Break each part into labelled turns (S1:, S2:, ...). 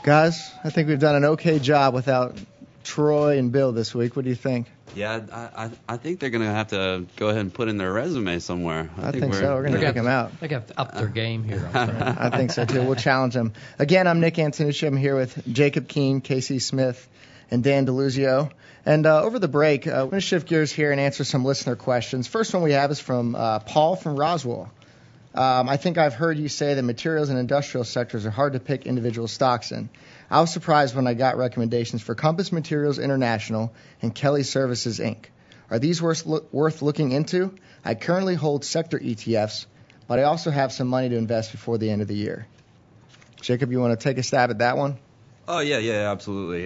S1: Guys, I think we've done an okay job without Troy and Bill this week. What do you think?
S2: Yeah, I think they're going to have to go ahead and put in their resume somewhere.
S1: I think so. We're going to kick them out.
S3: They got to up their game here.
S1: I think so, too. We'll challenge them. Again, I'm Nick Antonucci. I'm here with Jacob Keene, Casey Smith, and Dan DeLuzio. And over the break, we're going to shift gears here and answer some listener questions. First one we have is from Paul from Roswell. I think I've heard you say that materials and industrial sectors are hard to pick individual stocks in. I was surprised when I got recommendations for Compass Materials International and Kelly Services, Inc. Are these worth looking into? I currently hold sector ETFs, but I also have some money to invest before the end of the year. Jacob, you want to take a stab at that one?
S2: Oh, yeah, absolutely.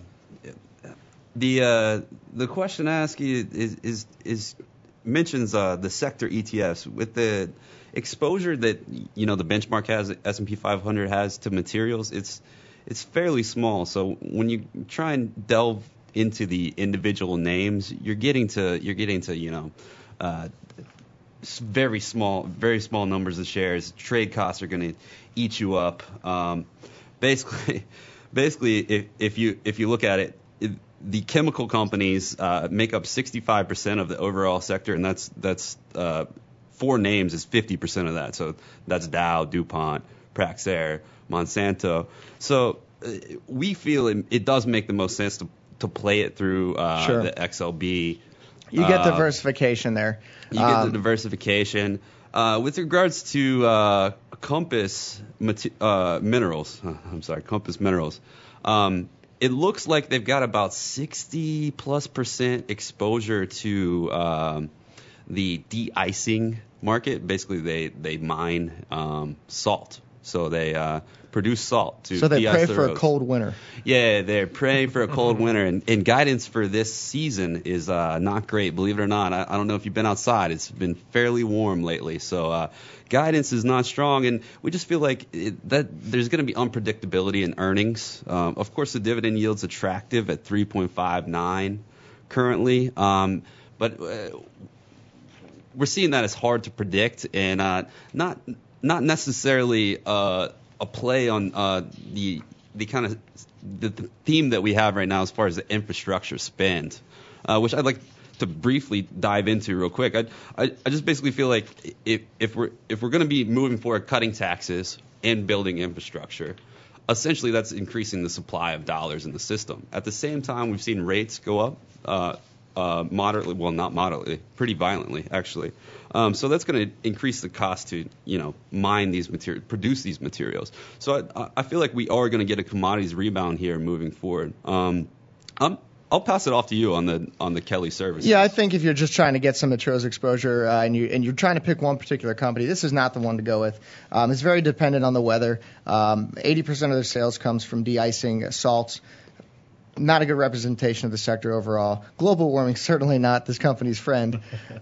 S2: The question asked is mentions the sector ETFs with the exposure that the benchmark has, S&P 500 has to materials. It's fairly small. So when you try and delve into the individual names, you're getting to very small numbers of shares. Trade costs are going to eat you up. Basically, if you look at it, the chemical companies make up 65% of the overall sector, and that's four names is 50% of that. So that's Dow, DuPont, Praxair, Monsanto. So we feel it does make the most sense to play it through the XLB.
S1: You get diversification there.
S2: You get the diversification. With regards to Compass Minerals, Compass Minerals, it looks like they've got about 60+% exposure to the de-icing market. Basically, they mine salt. So they produce salt to
S1: So they
S2: de-ice
S1: pray
S2: the
S1: for
S2: roads.
S1: a cold winter.
S2: Yeah, they're praying for a cold winter. And guidance for this season is not great, believe it or not. I don't know if you've been outside. It's been fairly warm lately. So guidance is not strong. And we just feel like that there's going to be unpredictability in earnings. Of course, the dividend yield's attractive at 3.59 currently. But we're seeing that as hard to predict and not necessarily a play on the kind of the theme that we have right now as far as the infrastructure spend, which I'd like to briefly dive into real quick. I just basically feel like if we're going to be moving forward cutting taxes and building infrastructure, essentially that's increasing the supply of dollars in the system. At the same time, we've seen rates go up moderately, well, not moderately, pretty violently, actually. So that's going to increase the cost to, mine these materials, produce these materials. So I feel like we are going to get a commodities rebound here moving forward. I'll pass it off to you on the Kelly Services.
S1: Yeah, I think if you're just trying to get some materials exposure and you're trying to pick one particular company, this is not the one to go with. It's very dependent on the weather. 80% of their sales comes from de-icing salts. Not a good representation of the sector overall. Global warming, certainly not this company's friend.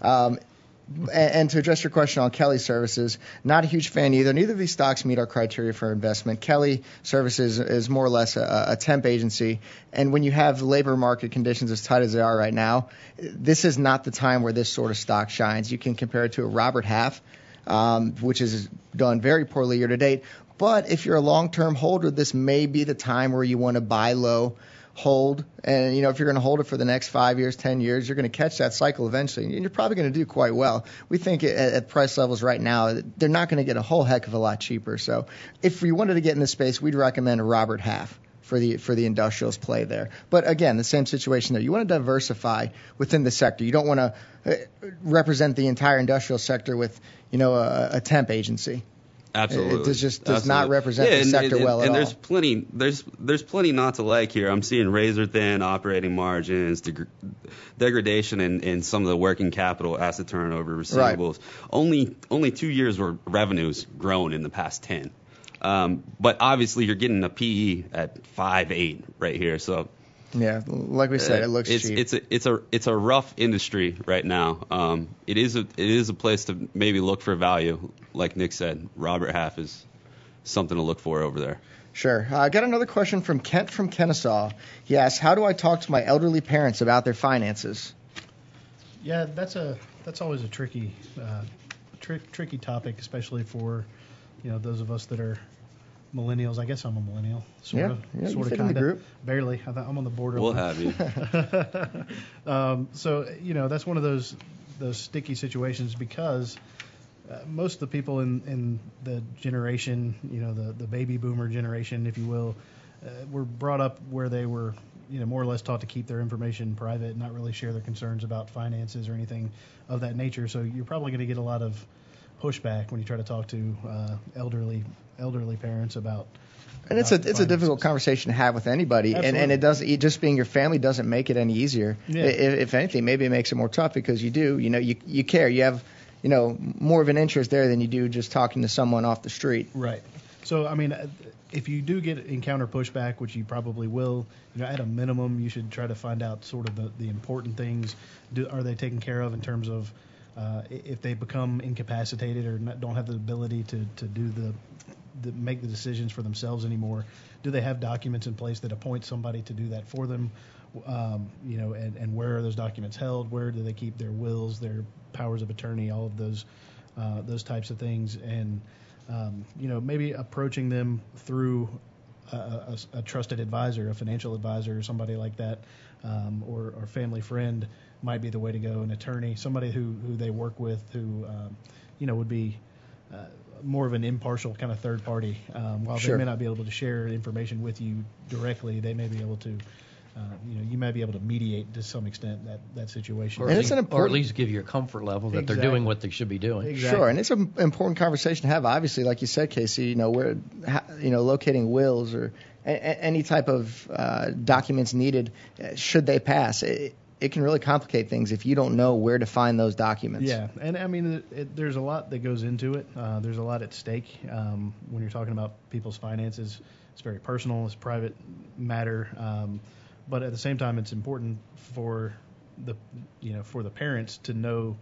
S1: And to address your question on Kelly Services, not a huge fan either. Neither of these stocks meet our criteria for investment. Kelly Services is more or less a temp agency. And when you have labor market conditions as tight as they are right now, this is not the time where this sort of stock shines. You can compare it to a Robert Half, which has done very poorly year to date. But if you're a long-term holder, this may be the time where you want to buy low, hold, and if you're going to hold it for the next 5 years, 10 years, you're going to catch that cycle eventually, and you're probably going to do quite well. We think at price levels right now, they're not going to get a whole heck of a lot cheaper. So if you wanted to get in this space, we'd recommend a Robert Half for the industrials play there. But again, the same situation there. You want to diversify within the sector. You don't want to represent the entire industrial sector with a temp agency.
S2: Absolutely.
S1: It just does not represent the sector well at all.
S2: And there's plenty not to like here. I'm seeing razor thin operating margins, degradation in some of the working capital, asset turnover, receivables. Right. Only 2 years where revenues grown in the past 10. But obviously you're getting a PE at 5.8 right here. So
S1: yeah, like we said, it looks cheap.
S2: It's a rough industry right now. It is a place to maybe look for value. Like Nick said, Robert Half is something to look for over there.
S1: Sure. I got another question from Kent from Kennesaw. He asks, how do I talk to my elderly parents about their finances?
S4: Yeah, that's always a tricky topic, especially for those of us that are millennials. I guess I'm a millennial, sort of,
S1: you fit in the group.
S4: Barely. I'm on the border.
S2: We'll have you.
S4: So that's one of those sticky situations because most of the people in the generation, the baby boomer generation, if you will, were brought up where they were, more or less taught to keep their information private, not really share their concerns about finances or anything of that nature. So you're probably going to get a lot of pushback when you try to talk to elderly parents about.
S1: And it's a difficult conversation to have with anybody, and it doesn't, just being your family doesn't make it any easier.
S4: Yeah.
S1: If anything, maybe it makes it more tough because you care, you have more of an interest there than you do just talking to someone off the street.
S4: Right. So I mean, if you do encounter pushback, which you probably will, at a minimum, you should try to find out sort of the important things. Are they taken care of in terms of if they become incapacitated or don't have the ability to do make the decisions for themselves anymore? Do they have documents in place that appoint somebody to do that for them? And where are those documents held? Where do they keep their wills, their powers of attorney, all of those types of things? And maybe approaching them through a trusted advisor, a financial advisor, or somebody like that, or family friend might be the way to go. An attorney, somebody who they work with, who would be more of an impartial kind of third party. While
S1: Sure.
S4: they may not be able to share information with you directly, they may be able to. You might be able to mediate to some extent that situation.
S1: And it's
S3: or at least give you a comfort level that they're doing what they should be doing.
S4: Exactly.
S1: Sure, and it's an important conversation to have. Obviously, like you said, Casey, where locating wills or any type of documents needed, should they pass, it can really complicate things if you don't know where to find those documents.
S4: Yeah, and I mean, there's a lot that goes into it. There's a lot at stake when you're talking about people's finances. It's very personal. It's a private matter. But at the same time, it's important for the parents to know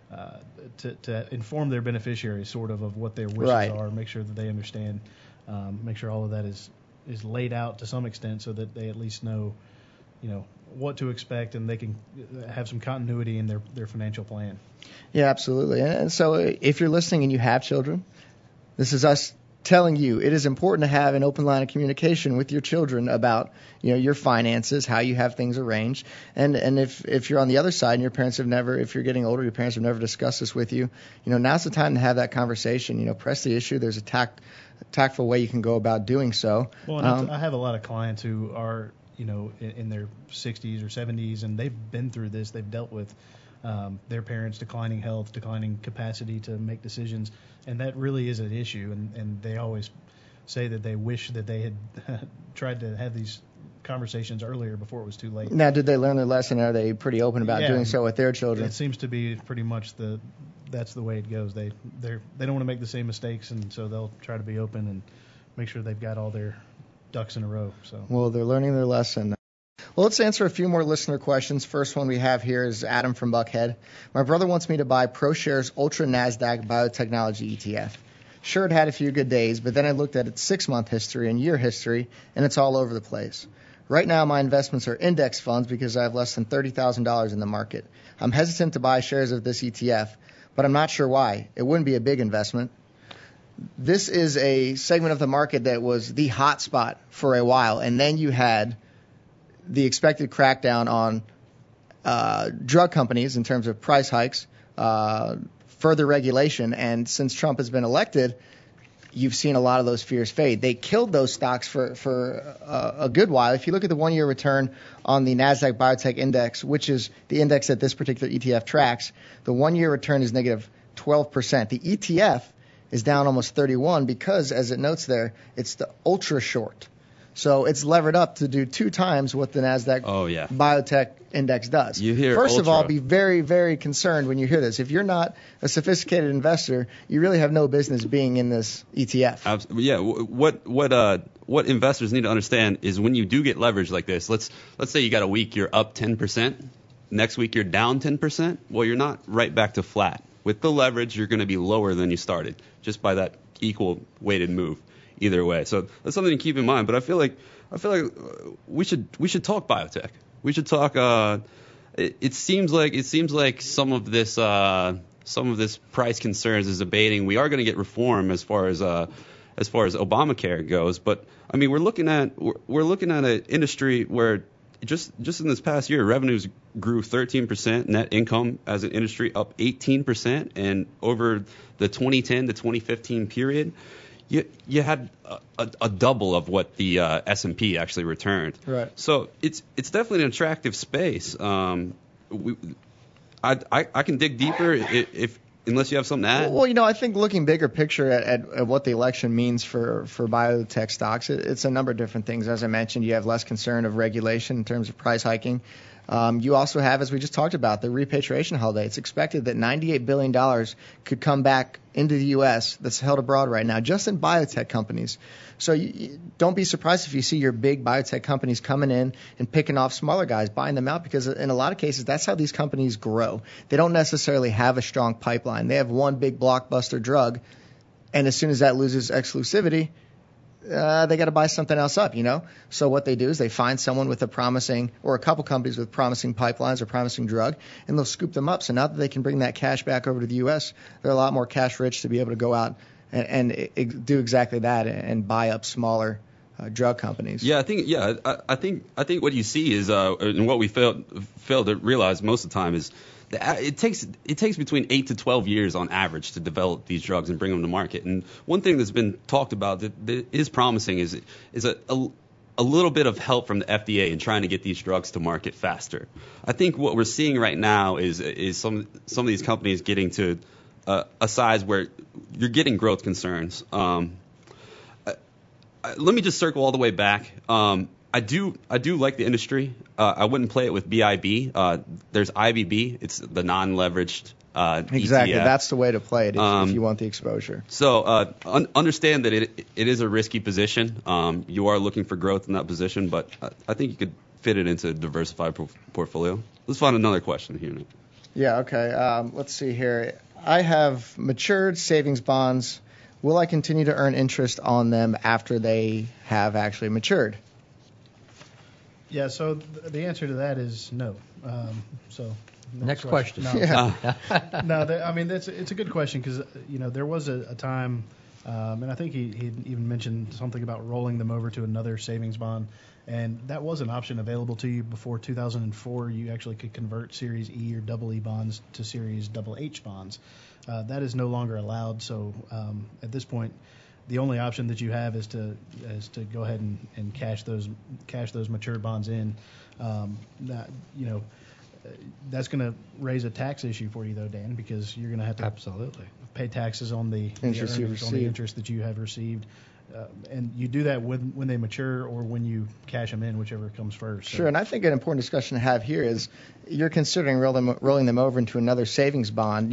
S4: to inform their beneficiaries sort of what their wishes
S1: Right.
S4: are, make sure that they understand, make sure all of that is laid out to some extent so that they at least know what to expect and they can have some continuity in their financial plan.
S1: Yeah, absolutely. And so if you're listening and you have children, this is us telling you it is important to have an open line of communication with your children about your finances, how you have things arranged, and if you're on the other side and your parents have never, if you're getting older, your parents have never discussed this with you, now's the time to have that conversation. Press the issue. There's a tactful way you can go about doing so.
S4: Well, and I have a lot of clients who are in their 60s or 70s, and they've been through this. They've dealt with their parents' declining health, declining capacity to make decisions, and that really is an issue. And they always say that they wish that they had tried to have these conversations earlier before it was too late.
S1: Now, did they learn their lesson? Are they pretty open about doing so with their children?
S4: It seems to be pretty much that's the way it goes. They don't want to make the same mistakes, and so they'll try to be open and make sure they've got all their ducks in a row. So.
S1: Well, they're learning their lesson. Well, let's answer a few more listener questions. First one we have here is Adam from Buckhead. My brother wants me to buy ProShares Ultra NASDAQ Biotechnology ETF. Sure, it had a few good days, but then I looked at its 6-month history and year history, and it's all over the place. Right now, my investments are index funds because I have less than $30,000 in the market. I'm hesitant to buy shares of this ETF, but I'm not sure why. It wouldn't be a big investment. This is a segment of the market that was the hot spot for a while, and then you had the expected crackdown on drug companies in terms of price hikes, further regulation, and since Trump has been elected, you've seen a lot of those fears fade. They killed those stocks for a good while. If you look at the one-year return on the NASDAQ Biotech Index, which is the index that this particular ETF tracks, the one-year return is negative 12%. The ETF is down almost 31% because, as it notes there, it's the ultra short. So it's levered up to do 2 times what the NASDAQ Biotech Index does.
S2: You hear
S1: First of
S2: ultra.
S1: all, be very, very concerned when you hear this. If you're not a sophisticated investor, you really have no business being in this ETF.
S2: Yeah. What investors need to understand is when you do get leverage like this, let's say you got a week you're up 10%, next week you're down 10%. Well, you're not right back to flat. With the leverage, you're going to be lower than you started just by that equal weighted move. Either way, so that's something to keep in mind. But I feel like we should talk biotech. We should talk. It seems like some of this price concerns is abating. We are going to get reform as far as as far as Obamacare goes. But I mean, we're looking at an industry where just in this past year, revenues grew 13%, net income as an industry up 18%, and over the 2010 to 2015 period, you had a double of what the S&P actually returned.
S1: Right.
S2: So it's definitely an attractive space. I can dig deeper unless you have something to add.
S1: Well, I think looking bigger picture at what the election means for biotech stocks, it's a number of different things. As I mentioned, you have less concern of regulation in terms of price hiking. You also have, as we just talked about, the repatriation holiday. It's expected that $98 billion could come back into the U.S. that's held abroad right now, just in biotech companies. So don't be surprised if you see your big biotech companies coming in and picking off smaller guys, buying them out, because in a lot of cases, that's how these companies grow. They don't necessarily have a strong pipeline. They have one big blockbuster drug, and as soon as that loses exclusivity, they got to buy something else up, So what they do is they find someone with a promising, or a couple companies with promising pipelines or promising drug, and they'll scoop them up. So now that they can bring that cash back over to the U.S., they're a lot more cash rich to be able to go out and do exactly that and buy up smaller drug companies.
S2: Yeah, I think what you see is, and what we fail to realize most of the time is, it takes between 8 to 12 years on average to develop these drugs and bring them to market. And one thing that's been talked about that is promising is a little bit of help from the FDA in trying to get these drugs to market faster. I think what we're seeing right now is some of these companies getting to a size where you're getting growth concerns. Let me just circle all the way back. I do like the industry. I wouldn't play it with BIB. There's IBB. It's the non-leveraged
S1: Exactly.
S2: ETF.
S1: That's the way to play it if you want the exposure.
S2: So understand that it is a risky position. You are looking for growth in that position, but I think you could fit it into a diversified portfolio. Let's find another question here, Nick.
S1: Yeah, okay. Let's see here. I have matured savings bonds. Will I continue to earn interest on them after they have actually matured?
S4: Yeah, so the answer to that is no. So
S3: next question.
S4: No,
S1: Yeah.
S4: It's a good question because there was a time, and I think he even mentioned something about rolling them over to another savings bond, and that was an option available to you before 2004. You actually could convert Series E or double E bonds to Series double H bonds. That is no longer allowed. So at this point, the only option that you have is to go ahead and cash those matured bonds in. That's going to raise a tax issue for you though, Dan, because you're going to have to
S3: absolutely
S4: pay taxes on the
S1: interest
S4: that you have received. And you do that when they mature or when you cash them in, whichever comes first.
S1: Sure, and I think an important discussion to have here is you're considering rolling them over into another savings bond.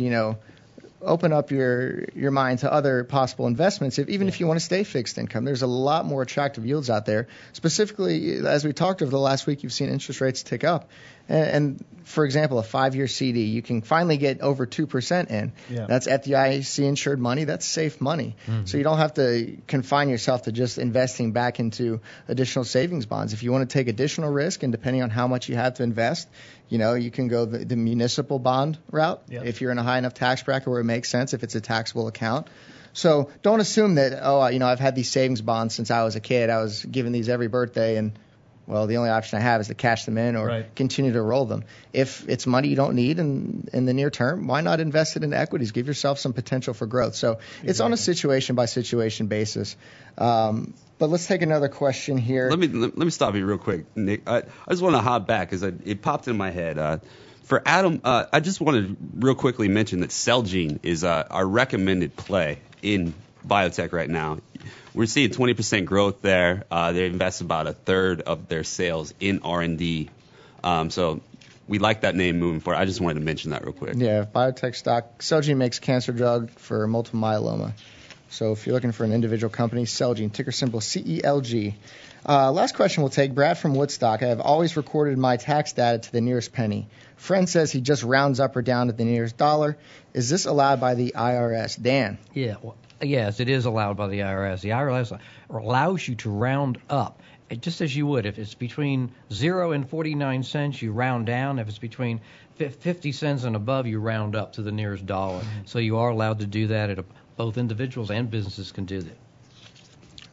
S1: Open up your mind to other possible investments, even if you want to stay fixed income. There's a lot more attractive yields out there. Specifically, as we talked over the last week, you've seen interest rates tick up. And for example, a 5-year CD, you can finally get over 2% in.
S4: Yeah.
S1: That's FDIC insured money. That's safe money. Mm-hmm. So you don't have to confine yourself to just investing back into additional savings bonds. If you want to take additional risk, and depending on how much you have to invest, you can go the municipal bond route. Yep. If you're in a high enough tax bracket where it makes sense, if it's a taxable account. So don't assume that, I've had these savings bonds since I was a kid. I was given these every birthday, and well, the only option I have is to cash them in or continue to roll them. If it's money you don't need in the near term, why not invest it in equities? Give yourself some potential for growth. So It's on a situation-by-situation basis. But let's take another question here.
S2: Let me stop you real quick, Nick. I just want to hop back because it popped in my head. For Adam, I just want to real quickly mention that Celgene is our recommended play in biotech right now. We're seeing 20% growth there. They invest about a third of their sales in R&D. So we like that name moving forward. I just wanted to mention that real quick.
S1: Yeah, biotech stock. Celgene makes cancer drug for multiple myeloma. So if you're looking for an individual company, Celgene, ticker symbol CELG. Last question we'll take. Brad from Woodstock. I have always recorded my tax data to the nearest penny. Friend says he just rounds up or down to the nearest dollar. Is this allowed by the IRS? Dan?
S3: Yeah. Yes, it is allowed by the IRS. The IRS allows you to round up, just as you would. If it's between 0 and 49 cents, you round down. If it's between 50 cents and above, you round up to the nearest dollar. So you are allowed to do that. Both individuals and businesses can do that.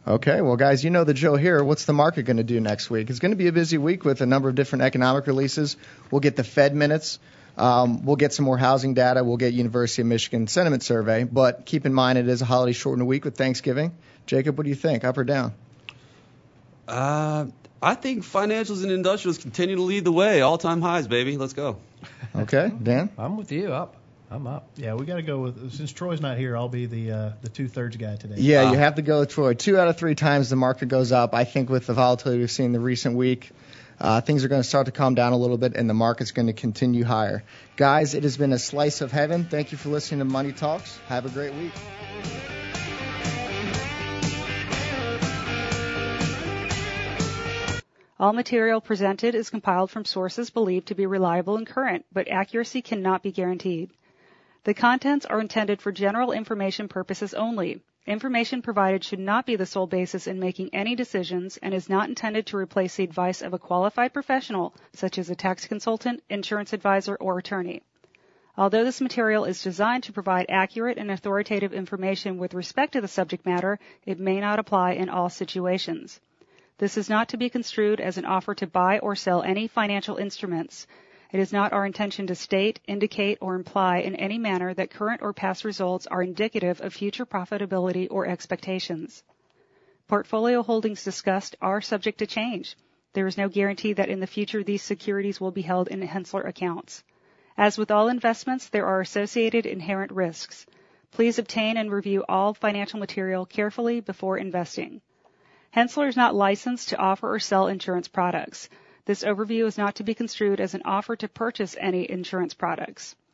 S1: Okay, well, guys, you know the drill here. What's the market going to do next week? It's going to be a busy week with a number of different economic releases. We'll get the Fed minutes. We'll get some more housing data. We'll get University of Michigan sentiment survey. But keep in mind it is a holiday shortened week with Thanksgiving. Jacob, what do you think, up or down?
S2: I think financials and industrials continue to lead the way. All-time highs, baby. Let's go.
S1: Okay, Dan?
S3: I'm with you. Up. I'm up.
S4: Yeah, we got to go with, since Troy's not here, I'll be the 2/3 guy today.
S1: Yeah, you have to go with Troy. 2 out of 3 times the market goes up. I think with the volatility we've seen in the recent week, things are going to start to calm down a little bit, and the market's going to continue higher. Guys, it has been a slice of heaven. Thank you for listening to Money Talks. Have a great week.
S5: All material presented is compiled from sources believed to be reliable and current, but accuracy cannot be guaranteed. The contents are intended for general information purposes only. Information provided should not be the sole basis in making any decisions and is not intended to replace the advice of a qualified professional, such as a tax consultant, insurance advisor, or attorney. Although this material is designed to provide accurate and authoritative information with respect to the subject matter, it may not apply in all situations. This is not to be construed as an offer to buy or sell any financial instruments. It is not our intention to state, indicate, or imply in any manner that current or past results are indicative of future profitability or expectations. Portfolio holdings discussed are subject to change. There is no guarantee that in the future these securities will be held in Henssler accounts. As with all investments, there are associated inherent risks. Please obtain and review all financial material carefully before investing. Henssler is not licensed to offer or sell insurance products. This overview is not to be construed as an offer to purchase any insurance products.